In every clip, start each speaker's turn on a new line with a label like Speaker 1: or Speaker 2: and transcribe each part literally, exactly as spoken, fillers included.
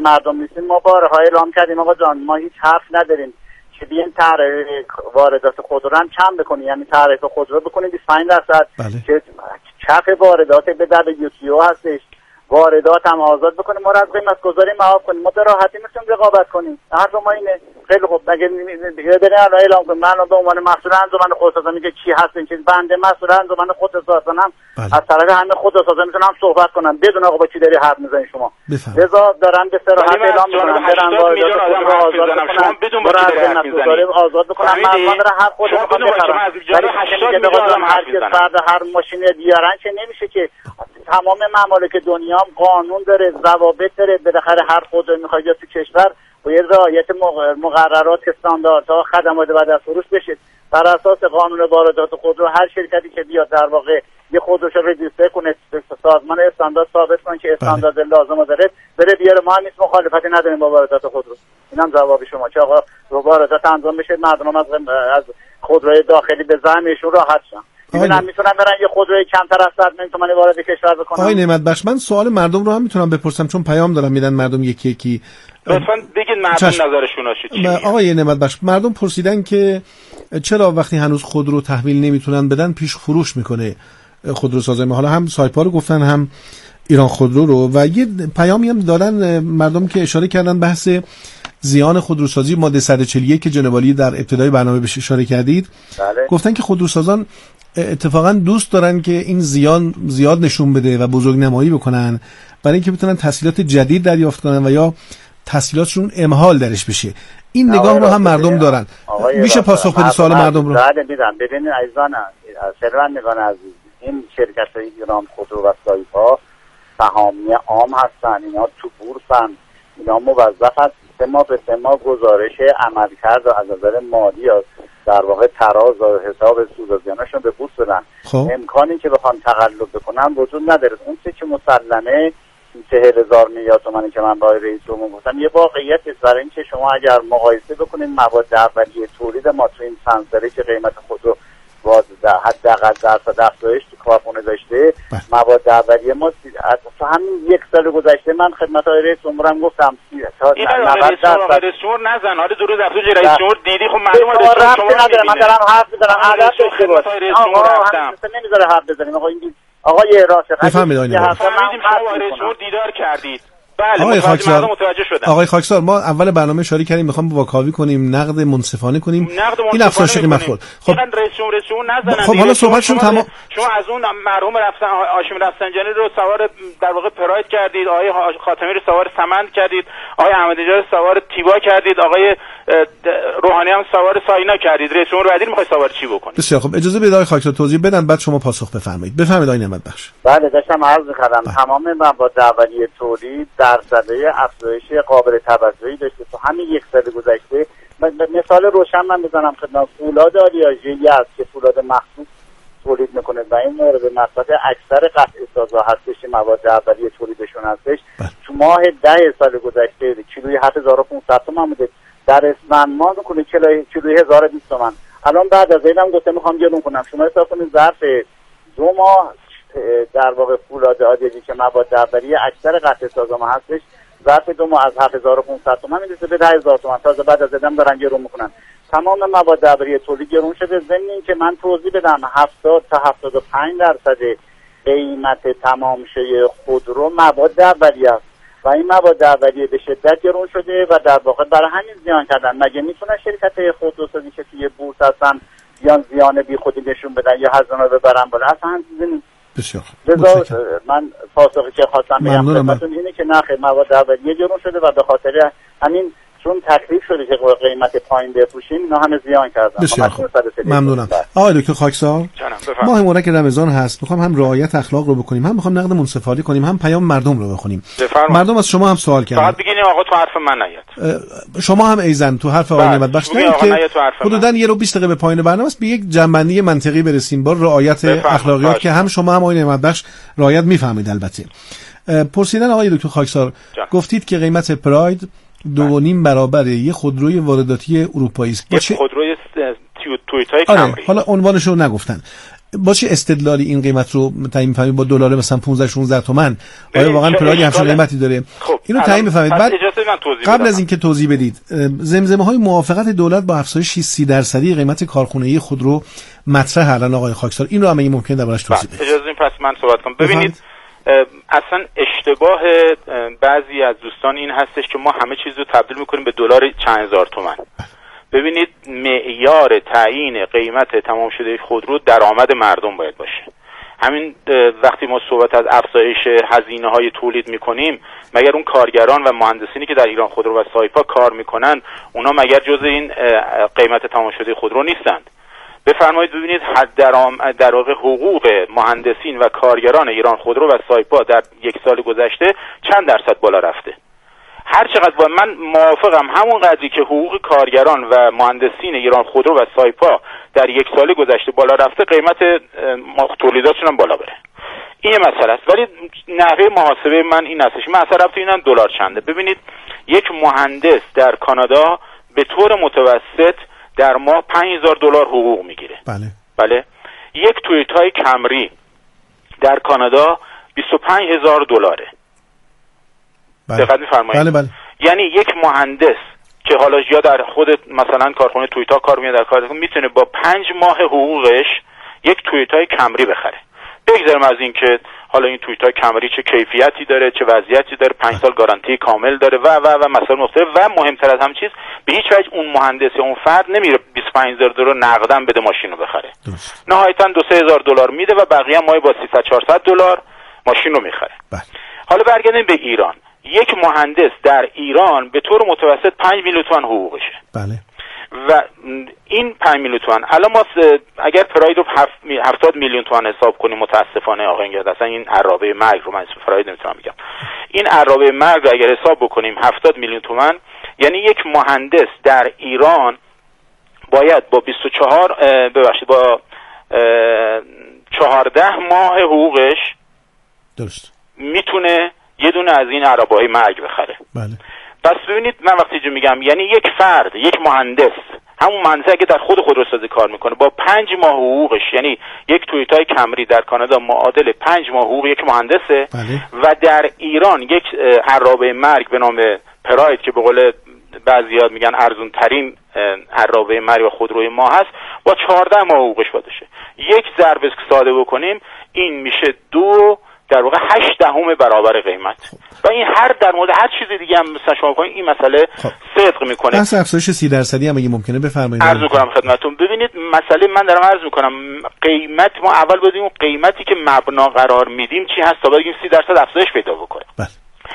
Speaker 1: مردم نیستیم. ما بارها اعلام کردیم آقا جان ما هیچ حرف نداریم که بیاین تعرفه واردات خودرو رو هم کم بکنیم، یعنی تعرفه خودرو بکنیم بیست و پنج درصد که کف واردات به دبلیو تی او هستش، واردات هم آزاد بکنیم، ما رو از قیمت گذاری معاف کنیم، ما به راحتی میتونیم رقابت کنیم. حرف ما اینه. خیلی خوب مگه برین الان اعلام کنیم من به عنوان مسئول انجمن خودروسازی میگه کی هست این چیز بنده مسئول انجمن خودروسازانم از طرف همه خودروسازا میتونم صحبت کنم بدون آقا با کی داری حرف میزنی شما. لذا دارن به صراحت اعلام میکنن برن واردات خودرو آزاد بکنن بدون با کی داری حرف میزنی آزاد بکنن مردم رو هر خود میخوان بخرن. ولی هشتاد میلیون هر کس فرد هر ماشین بیارن که نمیشه که تمام ممالک دنیا هم قانون داره، ضوابط داره، بالاخره هر خودرو میخواد یا تو کشور باید رعایت مقررات استانداردها خدمات بعد از فروش بشه. بر اساس قانون واردات خودرو هر شرکتی که بیاد در واقع یه خودروشو رجیستر کنه سازمان استاندارد ثابت کنه که استاندارد لازم داره بره بیاره. ما هم هیچ مخالفتی نداریم با واردات خودرو. اینم جواب شما که آقا واردات انجام بشه مردم هم از از خودروی داخلی به زعمشون راحت شن. می‌بینم میتونن برن یه خودروی کمتر از صد میلیون تومانی وارد کشور بکنن.
Speaker 2: آقای نعمتبخش من سوال مردم رو هم میتونم بپرسم چون پیام دارم میدن مردم یکی یکی.
Speaker 3: لطفاً بگید مردم نظرشون چیه.
Speaker 2: آقای نعمتبخش مردم پرسیدن که چرا وقتی هنوز خودرو تحویل نمیتونن بدن پیش فروش میکنه خودروسازی. حالا هم سایپا رو گفتن هم ایران خودرو رو و یه پیامی هم دادن مردم که اشاره کردن بحث زیان خودروسازی ماده صد و چهل و یک که جناب عالی در ابتدای برنامه بهش اشاره کردید.
Speaker 1: بله.
Speaker 2: گفتن که خودروسازان اتفاقا دوست دارن که این زیان زیاد نشون بده و بزرگنمایی بکنن برای اینکه بتونن تسهیلات جدید دریافت کنن و یا تسهیلاتشون امهال درش بشه. این نگاه رو هم مردم دارن. میشه پاسخ بدید سوال مردم رو؟
Speaker 1: بله میدم. ببینید عزیزان شنوندگان عزیز این شرکت‌های ایران خودرو و سایپا سهامی عام هستن، اینا تو بورسن، اینا موظف هست سه ماه به سه ماه گزارش عملکرد از نظر مالی در واقع تراز و حساب سود و زیانشون به بورس بدن.
Speaker 2: خب.
Speaker 1: امکانی که بخوان تقلب بکنن وجود نداره. اون چه که مسلمه چهل هزار میلیارد تومانی که من با رئیس جمهور گفتم یه واقعیت است. برای اینکه شما اگر مقایسه بکنید مواد اولیه تولید ما تو این سنسری که قیمت خودرو باز حداقل درصد افزایش تو کارخونه داشته مواد اولیه ما تا همین یک سال گذشته من خدمت آقای رئیس جمهورم گفتم تا
Speaker 3: نود درصد رئیس جمهور نزن. حالا دو روز رفت رئیس جمهور دیدی خب مردم رئیس جمهور نداره. من دارم حرف میزنم عادت داشته باش. آقا همین نمیذاره حرف بزنیم. آقا این آقای راسخ
Speaker 2: بفهمید آقای
Speaker 3: نعمت شما رئیس جمهور دیدار کردید. بله
Speaker 2: آقای خاکسار
Speaker 3: متوجه شدم.
Speaker 2: آقای خاکسار ما اول برنامه اشاره کردیم میخوام واکاوی کنیم نقد منصفانه کنیم این افسانه مخول.
Speaker 3: خب رئیس جمهور رئیس جمهور نزنن.
Speaker 2: خب حالا صحبتشون تمام.
Speaker 3: شما از اون مرحوم رفسن هاشمی رفسنجانی رو سوار در واقع پراید کردید، آقای خاتمی رو سوار سمند کردید، آقای احمدی نژاد رو سوار تیوا کردید، آقای روحانی هم سوار ساینا کردید. رئیس جمهور بعدی میخواد سوار چی بکنه؟
Speaker 2: بسیار خب اجازه بدید آقای خاکسار توضیح بدن بعد شما پاسخ بفرمایید. بفرمایید آقای نعمتبخش.
Speaker 1: بله داشتم عرض می‌کردم تمام مواد اولیه تولید درصده افزایش قابل توجهی داشته تو همین یک سال گذشته. مثال روشن من بزنم خدمت فولاد آلیاژی است که فولاد مخصوص تولید میکنه و این مورد مصرف اکثر قطع سازا هستش مواد اولیه تولیدشون هستش. تو ماه ده سال گذشته کیلوی هفت هزار و پانصد تومان بوده، در اسفند ماه میکنه کیلوی هزار و بیست تومان. الان بعد از اینم گفته میخوام گرون کنم. شما حساب کنید ظرف دو ماه در واقع فولاد آلیاژی که مواد اولیه اکثر قطع سازا ما هستش ظرف دو ماه از هفت هزار و پانصد تومان میرسه به ده هزار تومان. تازه بعد از ادام دارن گرون میکنن. تمام مواد اولیه تولید گرون شده. ضمن اینکه من توضیح بدم هفتاد تا هفتاد و پنج درصد قیمت تمامشه خودرو مواد اولیه است و این مواد اولیه به شدت گرون شده و در واقع برای همین زیان کردن. مگه میتونن شرکت خودروسازی که توی بورس هستن بیان زیان بی خودی نشون بدن یا هزینه ببرن بالا؟ اصلا همین
Speaker 2: بسیار
Speaker 1: خوب. من پاسخی که خواستم بگم خدمتتون اینه که نرخ مواد اولیه گرون شده و به خاطر همین چون تکلیف شده که قیمت پایین بفروشیم اینا همه زیان کردن.
Speaker 2: بسیار خوب. ممنونم. آقای دکتر خاکسار ماه مبارک رمضان هست. میخوام هم رعایت اخلاق رو بکنیم، هم میخوام نقد منصفانه کنیم، هم پیام مردم رو بخونیم. مردم از شما هم سوال کردن.
Speaker 3: فقط بگین آقا تو حرف من نیاد.
Speaker 2: شما هم ایزن تو حرف آقای نعمتبخش که حدوداً یه رو بیست دقیقه به پایان برنامه است به یک جنبندی منطقی برسیم با رعایت اخلاقیات که هم شما هم آقای نعمتبخش رعایت میفهمید. البته پرسیدن آقای دکتر خاکسار گفتید که قیمت پراید دو و نیم برابر یه خودروی وارداتی اروپایی است.
Speaker 3: یه خودروی تویوتای
Speaker 2: آره.
Speaker 3: کامری.
Speaker 2: حالا عنوانش رو نگفتن. با چه استدلالی این قیمت رو تعیین می‌فهمید؟ با دلار مثلا پانزده شانزده تومان آیا واقعا پراید همچین قیمتی داره؟
Speaker 3: خب
Speaker 2: اینو تعیین بفهمید. بعد قبل
Speaker 3: بدم.
Speaker 2: از اینکه توضیح بدید، زمزمه‌های موافقت دولت با افزایش سی درصدی قیمت کارخانه‌ای خودرو مطرح الان آقای خاکسار، این رو هم ممکن دربارش توضیح بدید؟
Speaker 3: اجازه بدید پس من صحبت کنم. ببینید اصلا اشتباه بعضی از دوستان این هستش که ما همه چیز رو تبدیل می‌کنیم به دلار چند هزار تومان. ببینید معیار تعیین قیمت تمام شده خودرو درآمد مردم باید باشه. همین وقتی ما صحبت از افزایش هزینه‌های تولید می‌کنیم، مگر اون کارگران و مهندسینی که در ایران خودرو و سایپا کار می‌کنن، اونا مگر جزء این قیمت تمام شده خودرو نیستند؟ بفرمایید ببینید حد درآمد در واقع حقوق مهندسین و کارگران ایران خودرو و سایپا در یک سال گذشته چند درصد بالا رفته. هر چقدر با من موافقم همون قدری که حقوق کارگران و مهندسین ایران خودرو و سایپا در یک سال گذشته بالا رفته، قیمت تولیداتشون هم بالا بره. این مسئله است. ولی نحوه محاسبه من این هستش. من اصلا رفت اینم دلار چنده. ببینید یک مهندس در کانادا به طور متوسط در ماه پنج هزار دلار حقوق میگیره.
Speaker 2: بله.
Speaker 3: بله. یک تویوتای کمری در کانادا بیست و پنج هزار دلاره.
Speaker 2: بله.
Speaker 3: دقت می‌فرمایید.
Speaker 2: بله بله.
Speaker 3: یعنی یک مهندس که حالا یا در خود مثلا کارخانه تویوتا کار می‌کنه در کار میتونه با پنج ماه حقوقش یک تویوتای کمری بخره. بگذاریم از این که حالا این تویوتا کمری چه کیفیتی داره، چه وضعیتی داره، پنج سال گارانتی کامل داره و و و مسائل مختلف، و مهمتر از همه چیز به هیچ وجه اون مهندس یا اون فرد نمیره بیست و پنج هزار دلار نقداً بده ماشین رو بخره. درست. نهایتاً دو سه هزار دلار میده و بقیه ماهی با سیصد چهارصد دلار ماشین رو میخره. بله. حالا برگردیم به ایران. یک مهندس در ایران به طور متوسط پنج میلیون تومان حقوقشه.
Speaker 2: بله.
Speaker 3: و این پنج میلیون تومان الان ما اگر پراید رو هفتاد میلیون تومان حساب کنیم، متاسفانه آقا اینجا اصلا این عرابه مرگ رو من اسم پراید نمیتونم بگم، این عرابه مرگ رو اگر حساب بکنیم هفتاد میلیون تومان، یعنی یک مهندس در ایران باید با بیست و چهار ببخشید با چهارده ماه حقوقش
Speaker 2: درست
Speaker 3: میتونه یه دونه از این عرابه‌های مرگ بخره.
Speaker 2: بله.
Speaker 3: پس ببینید من وقتی جو میگم یعنی یک فرد، یک مهندس، همون مهندسی که در خود خودروسازی کار میکنه با پنج ماه حقوقش، یعنی یک تویوتای کمری در کانادا معادل پنج ماه حقوق یک مهندسه.
Speaker 2: بله.
Speaker 3: و در ایران یک عرابه مرگ به نام پراید که به قول بعضی‌ها میگن ارزون ترین عرابه مرگ خودروی ما هست، با چهارده ماه حقوقش باشه. یک ضرب ساده بکنیم این میشه دو در واقع هشت دهم برابر قیمت. و این هر در مورد هر چیز دیگه هم مثلا شما بکنید این مسئله صدق میکنه.
Speaker 2: بحث افزایش سی درصدی هم اگه ممکنه بفرمایید.
Speaker 3: عرض میکنم خدمتتون. ببینید مسئله من دارم عرض میکنم قیمت ما اول بدیم اون قیمتی که مبنا قرار میدیم چی هست تا بگیم سی درصد افزایش پیدا بکنه.
Speaker 2: بله.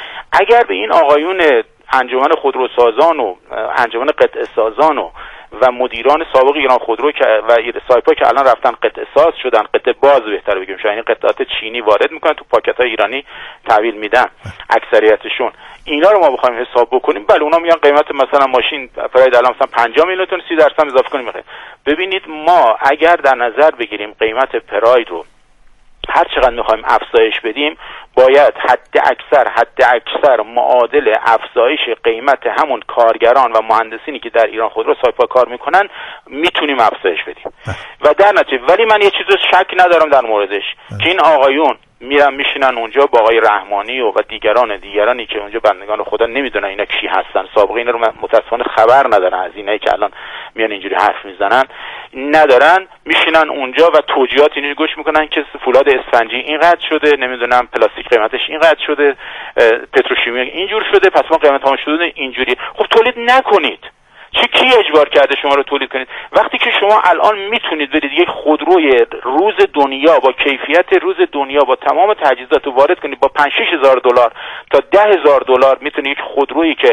Speaker 3: اگر به این آقایون انجمن خودروسازان و انجمن قطعه سازان و و مدیران سابق ایران خودرو که و سایپا که الان رفتن قطعه ساز شدن، قطعه باز بهتر بگیم، یعنی قطعات چینی وارد میکنن تو پاکت‌های ایرانی تحویل میدن اکثریتشون، اینا رو ما بخوایم حساب بکنیم، بله اونا میگن قیمت مثلا ماشین پراید الان مثلا پنجاه میلیون تون سی درصد اضافه کنیم میخواد. ببینید ما اگر در نظر بگیریم قیمت پراید رو هر چقدر میخوایم افزایش بدیم، باید حد اکثر حد اکثر معادل افزایش قیمت همون کارگران و مهندسینی که در ایران خودرو سایپا کار میکنن میتونیم افزایش بدیم. و در نتیجه ولی من یه چیز شک ندارم در موردش که این آقایون میرن میشینن اونجا با آقای رحمانی و, و دیگران دیگرانی که اونجا بندگان خدا نمیدونن اینا کی هستن، سابقه اینا رو متاسفانه خبر ندارن، از اینایی که الان میان اینجوری حرف میزنن ندارن، میشینن اونجا و توجیهات اینو گوش میکنن که فولاد اسفنجی اینقدر شده، نمیدونم پلاستیک قیمتش اینقدر شده، پتروشیمی اینجور شده، پس ما قیمت ها شده اینجوری. خب تولید نکنید. چه کی اجبار کرده شما رو تولید کنید؟ وقتی که شما الان میتونید برید یک خودروی روز دنیا با کیفیت روز دنیا با تمام تجهیزات رو وارد کنید با پنج شش هزار دلار تا ده هزار دلار، میتونید یک خودرویی که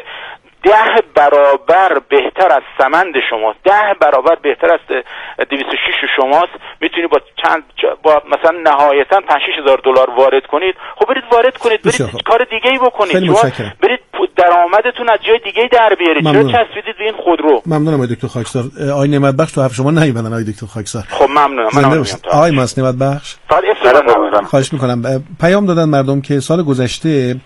Speaker 3: ده برابر بهتر از سمند شماست، ده برابر بهتر از دویست و شش شماست، میتونید با چند با مثلا نهایتا پنج شش هزار دلار وارد کنید. خب برید وارد کنید، برید کار دیگه ای بکنید، برید درآمدتون از جای دیگه در بیارید. چرا چسبیدید به این خودرو؟
Speaker 2: ممنونم آقای دکتر خاکسار. آقای نعمت بخش تو حرف شما نمیبندن آقای دکتر خاکسار.
Speaker 3: خب ممنونم. من
Speaker 2: آقای ماست نعمت بخش. خواهش میکنم. پیام دادن مردم که سال گذشته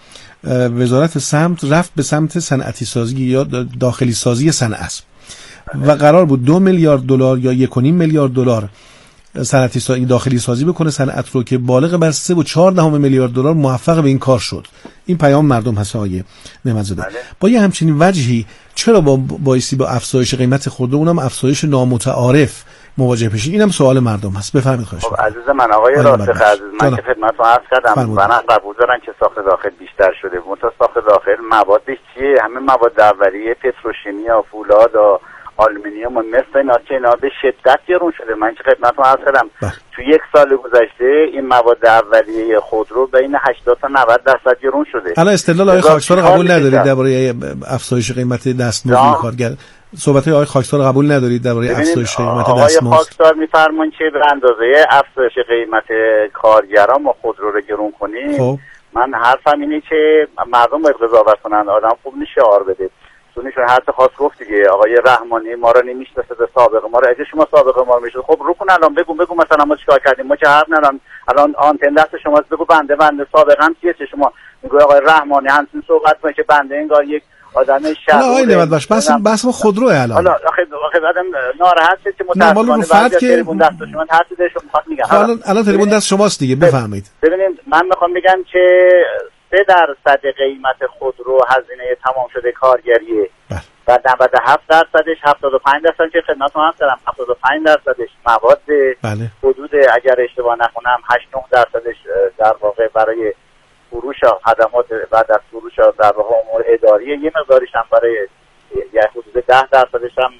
Speaker 2: وزارت سمت رفت به سمت صنعتی سازی یا داخلی سازی صنعت و قرار بود دو میلیارد دلار یا یک و نیم میلیارد دلار صنعتی سازی داخلی سازی بکنه صنعت رو، که بالغ بر سه و چهار دهم میلیارد دلار موفق به این کار شد. این پیام مردم هست آقای نعمت‌زاده. با یه همچین وجهی چرا با بایستی با افزایش قیمت خودرو، اونم افزایش نامتعارف، مواجه بشید؟ اینم سوال مردم هست. بفرمایید. خواهش
Speaker 1: خب عزیز من آقای راسخ عزیز، من که خدمتتون عرض کردم من قبول دارم که ساخت داخل بیشتر شده، منتها ساخت داخل موادش چیه؟ همه مواد اولیه، پتروشیمی و فولاد و آلومینیوم و مثل اینا که اینا به شدت گرون شده. من که خدمتتون عرض کردم تو یک سال گذشته این مواد اولیه خودرو بین هشتاد تا نود درصد گرون شده.
Speaker 2: الان استدلال آقای خاکسار قبول ندارید درباره افزایش قیمت دستمزد کارگر؟ صحبت های آقای خاکسار قبول ندارید درباره افزایش قیمت دستمزد؟
Speaker 1: آقای خاکسار میفرمایند که به اندازه افزایش قیمت کارگران ما خودرو رو گرون کنیم. خب من حرفم اینه که مردم باید قضاوت کنن، آدم خوب نیست شعار بده. سونیشون حرف خاص گفت دیگه، آقای رحمانی ما رو نمیشناسه، به سابقه ما رو، اگه شما سابقه ما رو میشناسید خب رو کن الان بگو بگو مثلا ما چیکار کردیم، ما چه حرف ندارم الان آنتن دست شماست، بگو بنده بنده سابقه هم چیه؟ شما میگه آقای رحمانی همین صحبت کنه که بنده انگار یک آدم شر.
Speaker 2: حالا آقای نعمت بخش بس بس ما خودروه الان.
Speaker 1: حالا آخه آخه آدم ناراحت شد که متأسفانه بعد که تلفن دست شما هر چیزی شما میخواد میگم.
Speaker 2: الان الان تلفن دست شماست دیگه، بفرمایید.
Speaker 1: ببینید من میخوام بگم که سه درصد قیمت خودرو هزینه تمام شده کارگریه و نود و هفت درصدش هفتاد و پنج درصد که خدمتتون عرض کردم هفتاد و پنج درصدش مواد
Speaker 2: بله.
Speaker 1: حدود اگر اشتباه نکنم هشت نه درصدش در واقع برای فروش خدمات بعد از فروش در واقع امور اداریه، یه مقداریش هم برای یه حدود ده درصدش هم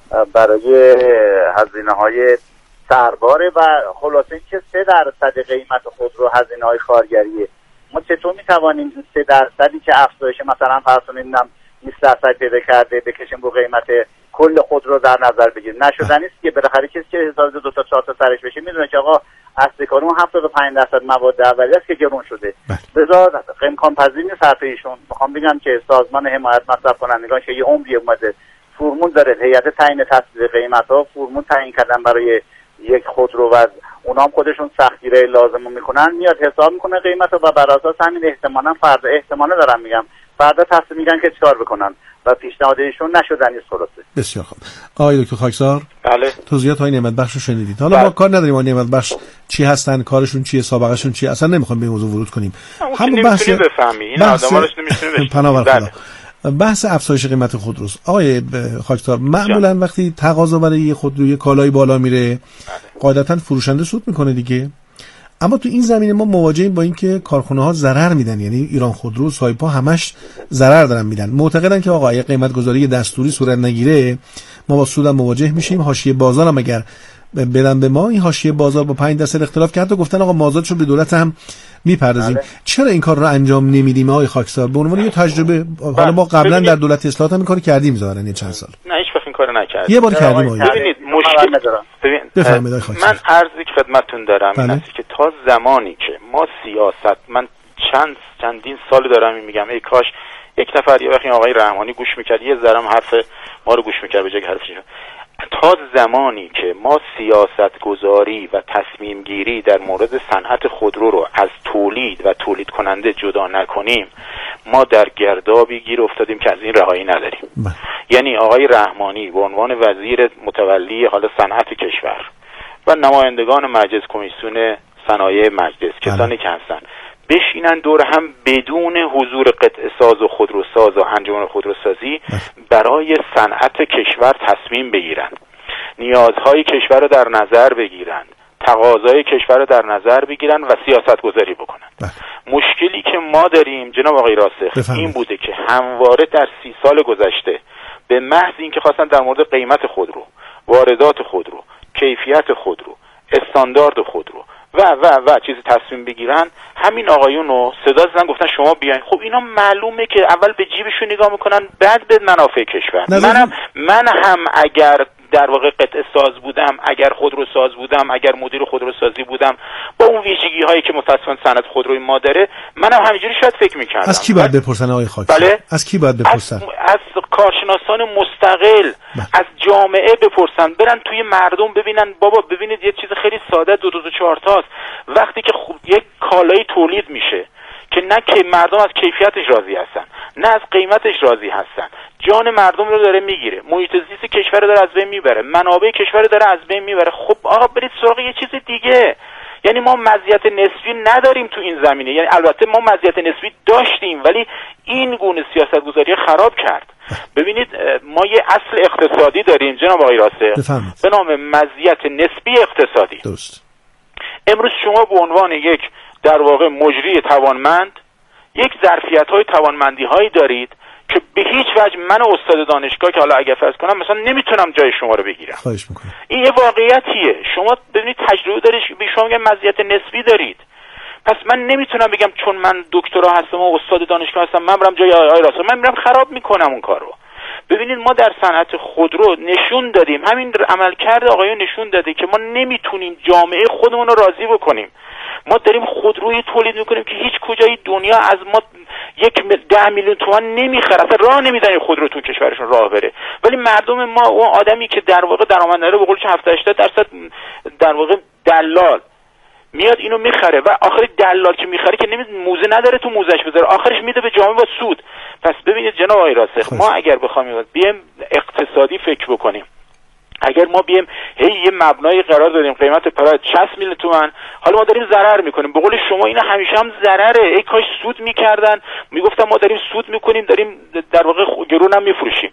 Speaker 1: برای هزینه های سرباره و خلاصه که سه درصد قیمت خودرو هزینه های کارگریه. ما چطور میتوانیم سه درصدی که افزایش مثلا فرض کنیم بیست درصد پیدا کرده بکشیم رو قیمت کل خودرو در نظر بگیریم؟ نشدنی است که بالاخره کسی که حساب دو تا چهار تا سرش بشه میدونه که آقا اصل کارمون هفتاد و پنج درصد مواد اولیه است که گرون شده. بذار امکان پذیر نیست حرف ایشون. میخوام بگم که سازمان حمایت مصرف کنندگان که یه عمری اومده فرمول داره، هیئت تعیین تصویب قیمت‌ها فرمول تعیین کردن برای یک خودرو و اونا هم خودشون سختگیری لازمو میکنن، میاد حساب میکنه قیمتو و بر اساس همین احتمالاً فردا احتمالاً دارم میگم فردا تصمیم میگن که چیکار بکنن و پیشنهاد ایشون نشدنی است. خلاصه
Speaker 2: بسیار خوب. آقای دکتر خاکسار
Speaker 3: بله
Speaker 2: توضیحات های نعمت بخش رو شنیدید. حالا بله. ما کار نداریم آقای نعمت بخش چی هستن، کارشون چیه، سابقهشون چیه، اصلا نمیخوام به موضوع ورود کنیم.
Speaker 3: همون بحث بفهمی این آدما رو نمیتونیم
Speaker 2: پناه بحث افزایش قیمت خودروست. آقای خاکسار معمولا جا. وقتی تقاضا برای یه خودروی کالای بالا میره قاعدتا فروشنده سود میکنه دیگه، اما تو این زمینه ما مواجهیم با اینکه کارخونه ها ضرر میدن، یعنی ایران خودرو و سایپا همش ضرر دارن میدن. معتقدن که آقا اگه قیمت گذاری دستوری صورت نگیره ما با سود مواجه میشیم. حاشیه بازار هم اگر بدن به ما این حاشیه بازار با پنج درصد اختلاف کرد و گفتن آقا مازادشو به دولت هم میپردازیم. بله. چرا این کار رو انجام نمیدیم آقای خاکسار؟ به عنوان یه تجربه بله. حالا ما قبلا در دولت اصلاحات هم این کارو کردیم ظاهرا چند سال.
Speaker 3: نه هیچ وقت این کارو نکردیم.
Speaker 2: یه بار کردیم.
Speaker 3: ببینید مشکل ببین
Speaker 2: بفرمایید آقای
Speaker 3: من عرضی که خدمتتون دارم بله. این است که تا زمانی که ما سیاست من چند چندین سال دارم میگم ای کاش یک نفر یه وقتی آقای رحمانی گوش میکرد یه ذره حرف ما رو گوش میکرد به جای حرفش. تا زمانی که ما سیاست گذاری و تصمیم گیری در مورد صنعت خودرو رو از تولید و تولید کننده جدا نکنیم ما در گردابی گیر افتادیم که از این رهایی نداریم. بله. یعنی آقای رحمانی به عنوان وزیر متولی حالا صنعت کشور و نمایندگان مجلس کمیسیون صنایع مجلس کسانی که هستن بشینن دور هم بدون حضور قطع ساز و خودروساز و انجمن خودروسازی برای صنعت کشور تصمیم بگیرن، نیازهای کشور رو در نظر بگیرن، تقاضای کشور رو در نظر بگیرن و سیاست گذاری بکنن. بله. مشکلی که ما داریم جناب آقای راسخ بفهمید. این بوده که همواره در سی سال گذشته به محض اینکه خواستن در مورد قیمت خودرو، واردات خودرو، کیفیت خودرو، استاندارد خودرو و و و چیزی تصمیم بگیرن همین آقایون رو صدا زدن گفتن شما بیاین. خب اینا معلومه که اول به جیبشون نگاه میکنن بعد به منافع کشور. منم من هم اگر در واقع قطع ساز بودم، اگر خودرو ساز بودم، اگر مدیر خودرو سازی بودم با اون ویژگی هایی که متأسفانه صنعت خودروی ما داره منم همینجوری شاید فکر میکردم.
Speaker 2: از کی باید بپرسن آقای خاکسار؟ بله؟ از کی باید بپرسن؟
Speaker 3: از, از کارشناسان مستقل بله. از جامعه بپرسن، برن توی مردم ببینن. بابا ببینید یه چیز خیلی ساده دو دو دو چهار تاست. وقتی که خوب یک کالایی تولید میشه که نه که مردم از کیفیتش راضی هستن نه از قیمتش راضی هستن، جان مردم رو داره میگیره، محیط زیست کشور رو داره از بین میبره، منابع کشور رو داره از بین میبره. خب آقا برید سراغ یه چیز دیگه. یعنی ما مزیت نسبی نداریم تو این زمینه، یعنی البته ما مزیت نسبی داشتیم ولی این گونه سیاستگذاری خراب کرد. ببینید ما یه اصل اقتصادی داریم جناب آقای راسخ به نام مزیت نسبی اقتصادی.
Speaker 2: درست.
Speaker 3: امروز شما به عنوان یک در واقع مجری توانمند یک ظرفیت‌های توانمندی‌هایی دارید که به هیچ وجه من استاد دانشگاه که حالا اگه فرض کنم مثلا نمیتونم جای شما رو بگیرم.
Speaker 2: خواهش میکنم.
Speaker 3: این یه واقعیتیه. شما ببینید تجربه دارید، به شما میگن مزیت نسبی دارید. پس من نمیتونم بگم چون من دکترا هستم و استاد دانشگاه هستم من برم جای آقای راسخ، من میرم خراب میکنم اون کارو. ببینید ما در صنعت خودرو نشون دادیم، همین عملکرد آقایون نشون داده که ما نمیتونیم جامعه خودمون رو راضی بکنیم. ما داریم خودروی تولید میکنیم که هیچ کجای دنیا از ما یک ده میلیون تومان نمیخره، اصلا راه نمیدن خودرو تو کشورشون راه بره. ولی مردم ما اون آدمی که در واقع درآمد داره به قول هفتاد هشتاد درصد در واقع دلال میاد اینو میخره و آخر دلال که میخره که نمیز موزه نداره تو موزش بذاره، آخرش میده به جامعه با سود. پس ببینید جناب آقای راسخ ما اگر بخوایم بیایم اقتصادی فکر بکنیم، اگر ما بیایم هی یه مبنای قرار دادیم قیمت پراید شصت میلیون تومان، حالا ما داریم ضرر میکنیم. به قول شما اینا همیشه هم ضرره. ای کاش سود میکردن، میگفتن ما داریم سود میکنیم، داریم در واقع گرون هم میفروشیم.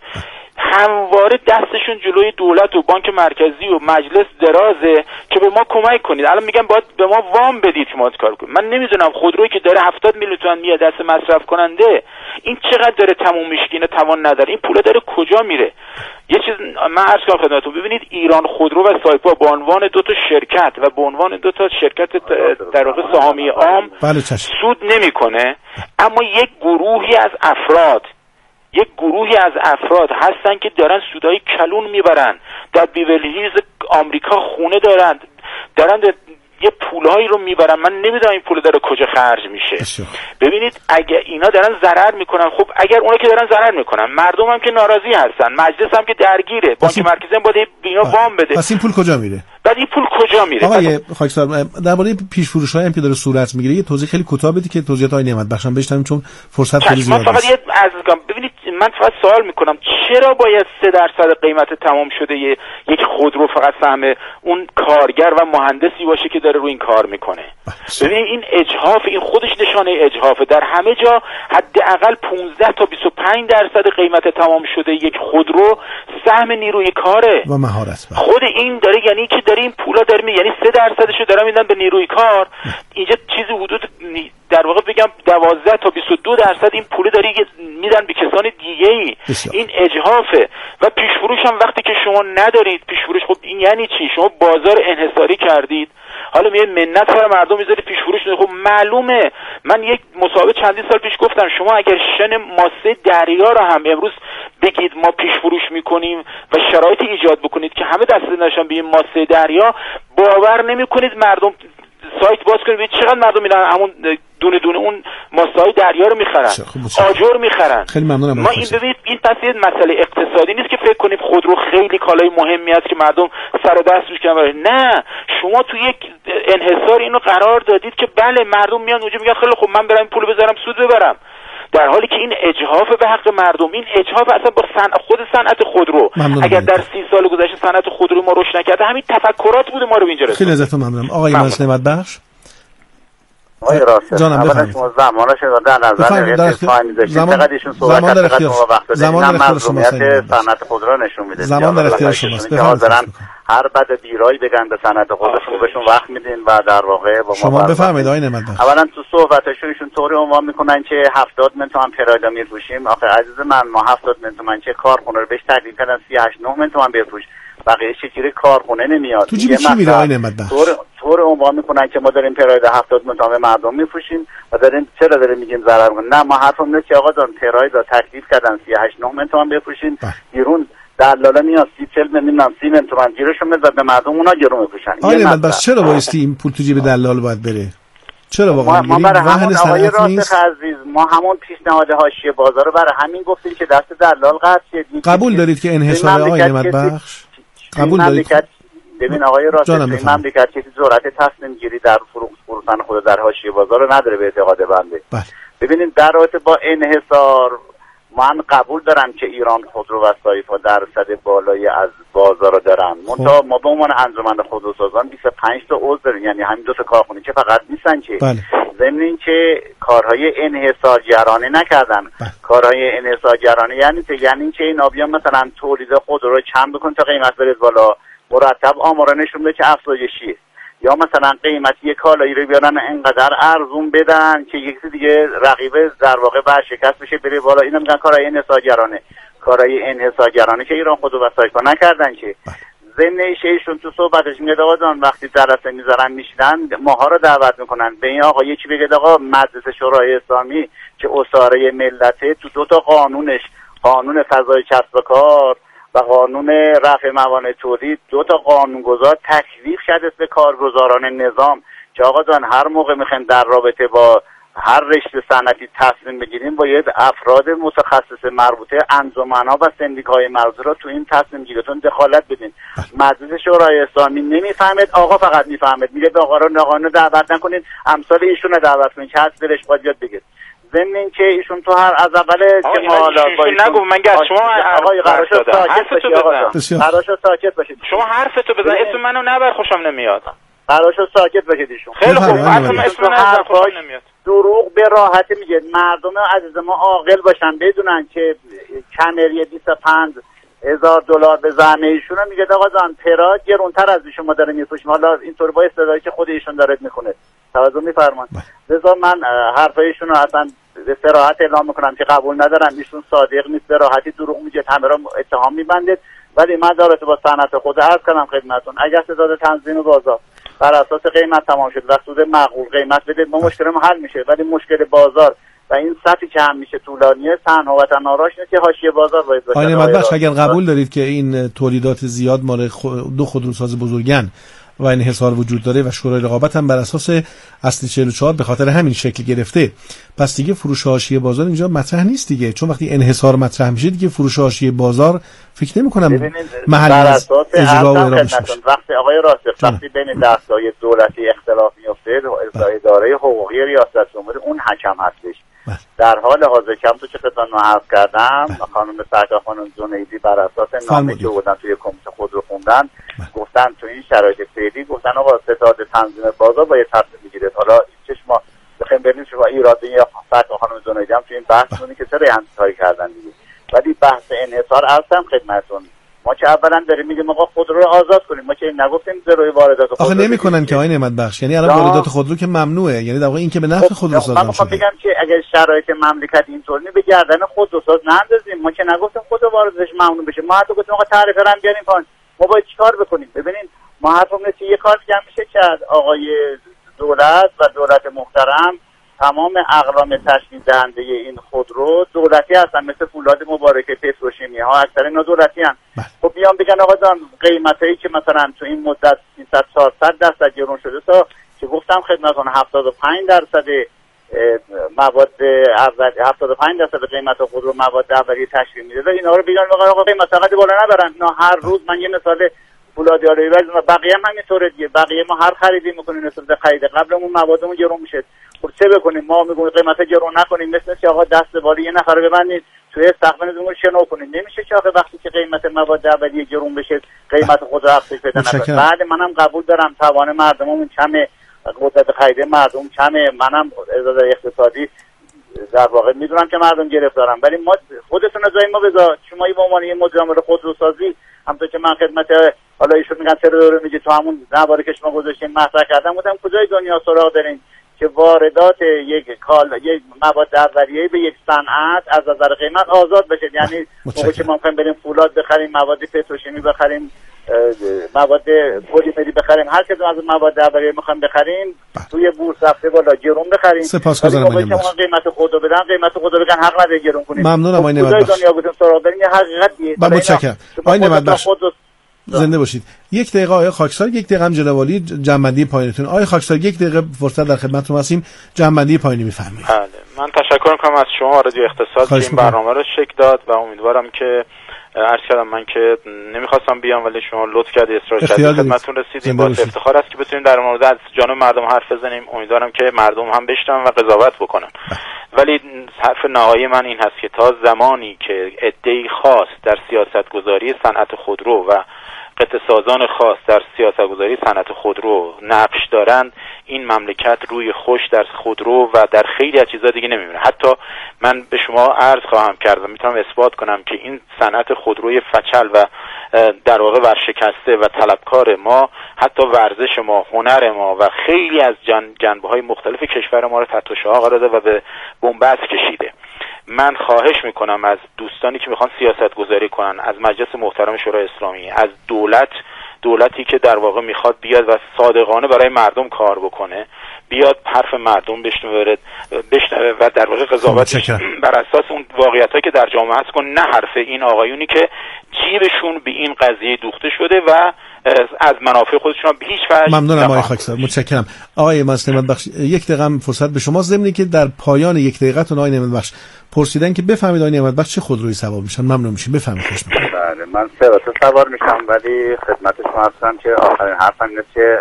Speaker 3: همواره دستشون جلوی دولت و بانک مرکزی و مجلس درازه که به ما کمک کنید. الان میگن باید به ما وام بدید که ما کار کنیم. من نمیدونم خودرویی که داره هفتاد میلیون تومان میاد دست مصرف کننده این چقدر داره تموم میشه که اینا توان نداره، این پولا داره کجا میره؟ یه چیز من عرض کنم خدمتتون، ببینید ایران خودرو و سایپا به عنوان دو تا شرکت و به عنوان دو تا شرکت در واقع سهامی عام سود نمیکنه، اما یک گروهی از افراد یک گروهی از افراد هستن که دارن سودای کلون میبرن، در بیورلی هیلز آمریکا خونه دارن، دارن یه پولهایی رو میبرن. من نمیدونم این پول داره کجا خرج میشه. بسیار. ببینید اگه اینا دارن ضرر میکنن، خب اگر اونا که دارن ضرر میکنن، مردم هم که ناراضی هستن، مجلس هم که درگیره، بانک مرکزی هم باید اینا وام بده،
Speaker 2: پس این پول کجا میره؟
Speaker 3: بعد این پول کجا میره؟
Speaker 2: آقای خاکسار درباره پیش فروش‌هایی هم که داره صورت میگیره یه توضیح خیلی کوتاه بدید که توضیحات های نعمت بخشم بشنویم چون فرصت خیلی زیاده.
Speaker 3: من فقط یه از ببینید من فقط سوال میکنم چرا باید سه درصد قیمت تمام شده یک خودرو فقط سهم اون کارگر و مهندسی باشه که داره روی این کار میکنه؟ ببینید این اجحاف، این خودش نشانه اجحافه. در همه جا حداقل پانزده تا بیست و پنج درصد قیمت تمام شده یک خودرو سهم نیروی کاره
Speaker 2: و مهارت.
Speaker 3: خود این داره، یعنی که داره این پولا داره، یعنی سه درصدشو داره میدن به نیروی کار. اینجا چیزی حدود در واقع بگم دوازده تا بیست و دو درصد این پول داره میدن به کسان دیگه ای. این اجحافه. و پیش فروش هم وقتی که شما ندارید پیش فروش، خب این یعنی چی؟ شما بازار انحصاری کردید، حالا میگه منت برای مردم میذارید پیش فروش. خب معلومه. من یک مصاحبه چندین سال پیش گفتم شما اگر شن ماسه دریا رو هم امروز بگید ما پیش فروش میکنیم و شرایطی ایجاد بکنید که همه دست نشان به این ماسه دریا، باور نمیکنید مردم سایت باز کنید چقدر مردم میرن همون دونه دونه اون ماسه‌های دریا رو میخرن، آجر میخرن.
Speaker 2: خیلی ممنونم.
Speaker 3: ما این ببینید این پس یه مسئله اقتصادی نیست که فکر کنیم خودرو خیلی کالای مهمی است که مردم سر و دست روش کنن. نه، شما تو یک انحصار اینو قرار دادید که بله مردم میان اونجا میگن خیلی خب من برم پول بذارم سود ببرم، در حالی که این اجحاف به حق مردم، این اجحاف اصلا با صنع... خود صنعت خودرو اگر در سی سال گذشته صنعت خودرو ما رشد نکرده همین تفکرات بوده ما رو اینجا رسوند.
Speaker 2: خیلی ازتون ممنونم آقای نعمت بخش.
Speaker 1: آقای راسخ
Speaker 2: جانم بفرمایید.
Speaker 1: شما زمانش رو در نظر گرفتید، تایم داشتید، چقدر ایشون صحبت کرد، چقدر ما وقت دادید.
Speaker 2: زمان در اختیار شماست.
Speaker 1: صنعت خودرو نشون میده.
Speaker 2: زمان در اختیار شماست.
Speaker 1: بفرمایید. هر بد بیرایی بگن به صنعت خودشون بهشون وقت میدین و در واقع با ما
Speaker 2: شما بفرمایید آقای نعمت بخش.
Speaker 1: اولا تو صحبتشون ایشون طوری عنوان میکنن که هفتاد میلیون تومان پراید میفروشیم. آخه عزیز من ما هفتاد میلیون تومان چه کارخونه رو بهش تقدیم کردن سی و هشت نه میلیون تومان بفروش، بقیه چیزی کارخونه نمیاد.
Speaker 2: تو جیب چی میره آقای نعمت بخش؟
Speaker 1: طور طور عنوان میکنن که ما داریم پراید هفتاد میلیون تومان مردم میفروشیم و داریم چرا داریم میگیم ضرر میکنیم. نه، ما حرفمون اینه که آقا جان پراید رو تکلیف کردن سی و هشت نه میلیون تومان بفروشیم، بیرون دلالا میاد سی چهل میلیون سی میلیون تومان گیرشون میاد و به مردم اونا گرون میفروشن.
Speaker 2: آقای نعمت بخش چرا بایستی این پول تو جیب دلال باید بره؟ چرا واقعا
Speaker 1: ما, ما برای همون آقای راسخ عزیز ما همون پیشنهاد حاشیه بازار رو برای همین گفتیم که دست دلال قضیه.
Speaker 2: قبول دارید که انحصار آقای نعمت بخش قبول دارید؟
Speaker 1: ببین آقای راسخ این مملکت کسی جرأت تصمیم گیری در فروختن خود در حاشیه بازار رو نداره به اعتقاد بنده.
Speaker 2: بله.
Speaker 1: ببینید در رابطه با انحصار من قبول دارم که ایران خودرو و سایپا درصد بالایی از بازار دارن. منتها ما به عنوان انجمن خودروسازان بیست و پنج تا عضو داریم، یعنی همین دو تا کارخونه که فقط نیستن که ضمن این که کارهای انحصارگرانه نکردن. بله. کارهای انحصارگرانه یعنی چه؟ یعنی که اینا بیان مثلا تولید خودرو رو کم بکن تا قیمت بره بالا، مرتب آمارا نشون بده که افزایشیه، یا مثلا قیمت یک کالایی رو بیارن انقدر ارزون بدن که یکی دیگه رقیب در واقع ورشکست بشه بره بالا. اینا میگن کارهای انحصارگرانه. کارهای انحصارگرانه که ایران خودرو و سایپا نکردن که. ضمن ایشون تو صحبتش میگه آقا جان وقتی جلسه میذارن میشینن ماها رو دعوت میکنن به این آقا یکی بگه آقا مجلس شورای اسلامی که اساره ملته تو دو تا قانونش، قانون فضای کسب و کار و قانون رفع موانع تولید، دو تا قانونگذار تکلیف شده به کارگزاران نظام که آقا جان هر موقع میخوایم در رابطه با هر رشته صنعتی تصمیم بگیریم باید افراد متخصص مربوطه، انجمن‌ها و سندیکاهای مربوطه را تو این تصمیم گیریتون دخالت بدین. مجلس شورای اسلامی نمیفهمد، آقا فقط میفهمد، میگه به آقا رو آقا رو دعوت نکنید، امثال ایشون رو دعوت کنید که هر دلش باید یاد بگید. ضمن این که ایشون تو هر از اول که ما حالا با ایشون
Speaker 3: نگو من گفت شما
Speaker 1: آقای قرار شد ساکت باشید، آقا قرار شد ساکت باشید،
Speaker 3: شما حرفتو بزن، اسم منو نبر، خوشم نمیاد.
Speaker 1: قرار شد ساکت باشید ایشون.
Speaker 3: خیلی خوب، اسم اسم منو خوشم نمیاد.
Speaker 1: دروغ به راحتی میگه. مردم عزیز ما عاقل باشن بدونن که کمری بیست و پنج هزار دلار به زعم ایشون میگه آقا جان پرا گرونتر از شما داره میفروشیم. حالا اینطور با استدلالی که خود ایشون داره میخونه توجه میفرمان. لذا من حرفای ایشون رو اصلا به صراحت اعلام میکنم که قبول ندارم. ایشون صادق نیست، به راحتی دروغ میگه، همه را اتهام میبنده. ولی من دارم با صنعت خود عرض کنم خدمتتون، اگر تعداد تنظیم بازار بر اساس قیمت تمام شد و سود معقول قیمت بده ما مشکلمون حل میشه. ولی مشکل بازار و این سطحی که هم میشه طولانیه تنها و تنها راهش اینه که حاشیه بازار باید باشه.
Speaker 2: آقای نعمتبخش اگر قبول دارید که این تولیدات زیاد مال دو خودروساز بزرگن و انحصار وجود داره و شورای رقابت هم بر اساس اصل چهل و چهار به خاطر همین شکل گرفته، پس دیگه فروش حاشیه بازار اینجا مطرح نیست دیگه، چون وقتی انحصار مطرح میشه دیگه فروش حاشیه بازار فکر نمی‌کنم محل از اجرا و اعلام بشه.
Speaker 1: وقتی آقای راسخ وقتی بین دستگاه دولتی اختلاف میفته، اداره حقوقی ریاست جمهوری اون حکم هستش. در حال حاضر کم تو چه خدمت ما عرض کردم خانم سعدا خانم جنیدی بر اساس نامه‌ای که بودن توی کمیته خود رو خوندن گفتن تو این شرایط فعلی گفتن آقا ستاد تنظیم بازار باید تصمیم بگیره. حالا چش ما بخیم بریم شما ایراد یا سعدا خانم جنیدی هم تو این بحث مونی که چرا همین کاری کردن دیگه. ولی بحث انحصار عرضم خدمتتون ما که اولا داریم میگیم آقا خودرو رو آزاد کنیم، ما که نگفتیم زروی واردات خودرو.
Speaker 2: آخه نمیکنن که آقای نعمتبخش، یعنی الان واردات خودرو که ممنوعه، یعنی در واقع این که به نفع خودروسازان شده. من میخوام بگم که اگر شرایط مملکت اینطور نی به گردن خودروساز نندازیم. ما که نگفتیم خودرو وارداتش ممنوع بشه، ما حتی گفتیم آقا تعرفه رو هم بیاریم پایین. ما باید چیکار بکنیم؟ ببینید ما حرفمون چه یه کار دیگه میشه کرد. آقای دولت و دولت محترم تمام اقلام تشکیل دهنده این خودرو دولتی هستن، مثل فولاد مبارکه، پتروشیمی ها اکثر اینا دولتی هستن. خب بیان بگن آقا جان قیمتایی که مثلا تو این مدت سیصد چهارصد درصد گرون شده تا که گفتم خدمتتون هفتاد و پنج درصد مواد اولیه هفتاد و پنج درصد قیمت خودرو مواد اولیه تشکیل میده. اینا رو بگن آقا قیمت فقط بالا نبرن. اینا هر روز من یه مثال فولاد آلویی و بقیه هم همینطوره دیگه. بقیه ما هر خریدی میکنیم نسبت خرید قبلمون موادمون گرون میشه. خب چه بکنیم؟ ما میگیم قیمت گرون نکنیم، مثل که آقا دست بالا یه نفر رو ببندید توی استخدام رو شنو کنید. نمیشه که آخه وقتی که قیمت مواد اولیه گرون بشه قیمت خود رو افزایش بده. بعد منم قبول دارم توان مردممون کمه، قدرت خرید مردم کمه، منم از اقتصادی در واقع میدونم که مردم گرفتارن، ولی ما خودتون جای ما بذار. شما به عنوان یه مدیر عامل خودروسازی همونطور که من خدمت حالا ایشون میگن چرا داره میگه تو همون نواری که شما گذاشتین مطرح کردم بودم کجای دنیا سراغ دارین که واردات یک کال یک مواد اولیه به یک صنعت از نظر قیمت آزاد بشه. یعنی موقعی که ما می‌خوایم بریم فولاد بخریم، مواد پتروشیمی بخریم، مواد پلیمری بخریم، هر کدوم از مواد اولیه می‌خوایم بخریم توی بورس رفته بالا گرون بخریم. سپاسگزارم.
Speaker 1: موقعی که ما قیمت خودو بدن قیمت خودو بگن حق نداره گرون کنیم.
Speaker 2: ممنونم آقای نعمتبخش.
Speaker 1: دنیا بودیم سراغ داریم یه حقیقتیه.
Speaker 2: متشکرم. آقای نعمتبخش زنده باشید. یک دقیقه آقای خاکسار، یک دقیقه هم جناب عالی جنبندی پایینتون. آقای خاکسار یک دقیقه فرصت در خدمتتون هستیم، جنبندی پایینی می‌فرمایید.
Speaker 3: بله، من تشکر می‌کنم از شما رادیو اقتصاد که این برنامه رو شکل داد و امیدوارم که عرض کردم من که نمیخواستم بیام ولی شما لطف کردید اصرار کردید خدمتتون رسیدیم. با افتخار است که بتونیم در مورد از جانب مردم حرف بزنیم. امیدوارم که مردم هم بشنون و قضاوت بکنن. ولی حرف نهایی من این هست که تا زمانی که عده‌ای خاص در سیاستگذاری صنعت خودرو و قطعه‌سازان خاص در سیاستگذاری صنعت خودرو نقش دارند، این مملکت روی خوش در خودرو و در خیلی از چیزا دیگه نمی‌بینه. حتی من به شما عرض خواهم کرد و میتونم اثبات کنم که این صنعت خودروی فچل و در واقع ورشکسته و طلبکار ما، حتی ورزش ما، هنر ما و خیلی از جن جنبه‌های مختلف کشور ما رو تحت شعاع قرار داده و به بنبست کشیده. من خواهش میکنم از دوستانی که میخوان سیاست گذاری کنن، از مجلس محترم شورای اسلامی، از دولت، دولتی که در واقع میخواد بیاد و صادقانه برای مردم کار بکنه، بیاد حرف مردم بشنوه بشنوه و در واقع قضاوتش بر اساس اون واقعیتایی که در جامعه هست کن، نه حرف این آقایونی که جیبشون به این قضیه دوخته شده و از منافع خودشون به هیچ وجه.
Speaker 2: ممنونم آقای خاکسار، متشکرم. آقای نعمت بخش، یک دقیقه فرصت به شما، ضمنی که در پایان یک دقیقه تون آقای نعمت بخش پرسیدن که بفهمید آقای نعمت بخش چه خودرویی سوار میشن. ممنون میشیم، بفهمید. خوش می‌کنم.
Speaker 1: بله، من سه تا سوار میشم، ولی خدمت شما هستم که آخرین حرفم اینه که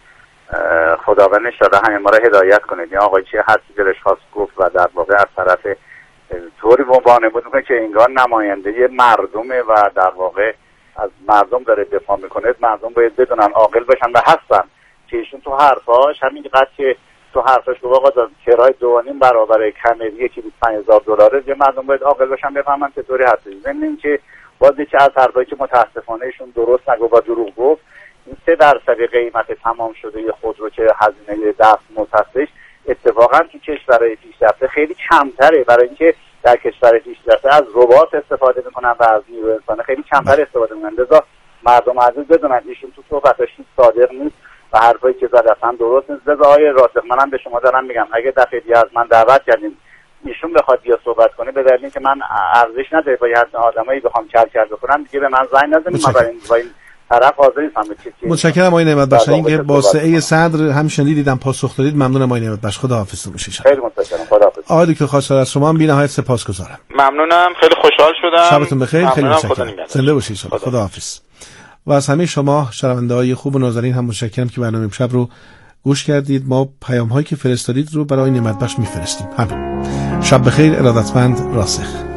Speaker 1: خداوند ان شاءالله همه ما رو هدایت کنه. این آقای چه هر چیزی دلش خواست گفت و در واقع از طرف طوری وانمود میکنه که انگار نماینده مردمه و در واقع از مردم داره دفاع میکنه. مردم باید بدونن عاقل بشن و هستن که ایشون تو حرفاش همین قضیه که تو حرفش گفت آقا کرای دوانیم برابر کمری یکی بیست و پنج هزار دلاره، یه مردم باید عاقل بشن بفهمن چطوری هست. ضمن اینکه باز چه از حرفایی که متاسفانه ایشون درست نگفت و دروغ گفت، این سه درصد قیمت تمام شده یه خودرو که هزینه دستمزد هستش اتفاقا تو کشورهای پیشرفته خیلی کمتره، برای اینکه در کشور پیشرفته از ربات استفاده میکنن و از نیروی انسانی خیلی کمتر استفاده میکنن. لذا مردم عزیز بدونن ایشون تو صحبتش صادق نیست و حرفایی که زد اصلا درست نیست. لذا آقای راسخ منم به شما دارم میگم اگه دفعه دیگه از من دعوت کردین ایشون بخواد بیا صحبت کنه، به دلیل اینکه من ارزش نداره با یه آدمایی بخوام چل کرد بکنم دیگه به من زنگ نزنید. ما برای این طرف حاضر نیستم.
Speaker 2: متشکرم آقای نعمت بخش. اینکه با سعه صدر هم شنیدیدم پاسخ دادید. ممنونم آقای نعمت بخش. خداحافظ باشید.
Speaker 1: خیلی متشکرم. خداحافظ.
Speaker 2: آقای دکتر خاکسار از شما هم بی‌نهایت سپاسگزارم.
Speaker 3: ممنونم، خیلی خوشحال شدم.
Speaker 2: شبتون بخیر. خیلی متشکرم. زنده باشید. خداحافظ. و از همه شما شنونده‌های خوب و نازنین هم متشکرم که برنامه امشب رو گوش کردید. ما پیام‌هایی که فرستادید رو برای نعمت بخش می‌فرستیم. همین. شب بخیر. ارادتمند راسخ.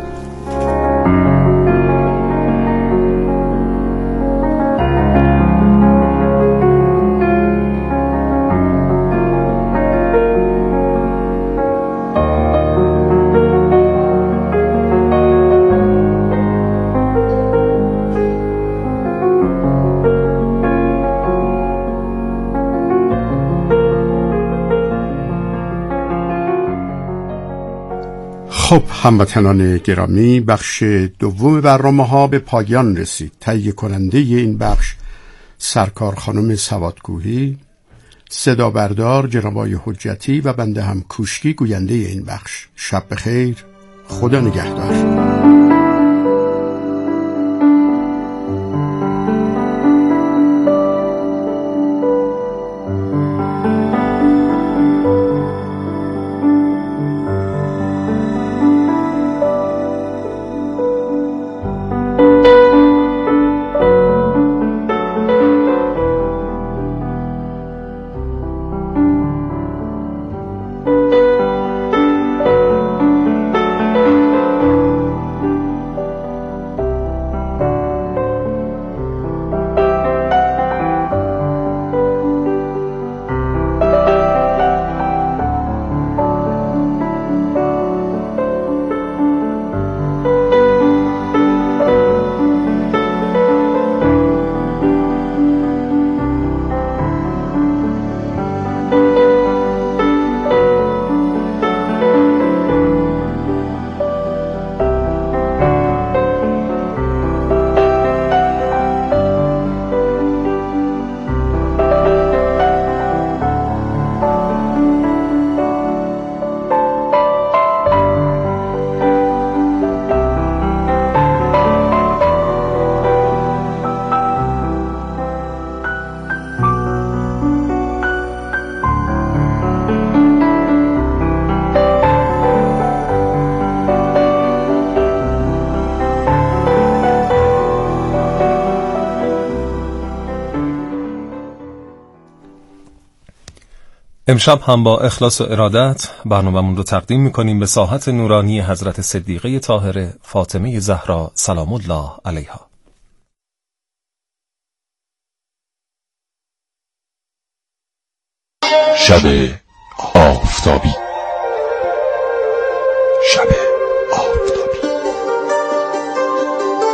Speaker 4: خب هموطنان گرامی، بخش دوم برنامه ها به پایان رسید. تهیه کننده این بخش سرکار خانم سوادکوهی، صدا بردار جناب آقای حجتی و بنده هم کوشکی گوینده این بخش. شب بخیر، خدا نگهدار.
Speaker 5: امشب هم با اخلاص و ارادت برنامه‌مون رو تقدیم می‌کنیم به ساحت نورانی حضرت صدیقه طاهره فاطمه زهرا سلام الله علیها.
Speaker 6: شب آفتابی، شب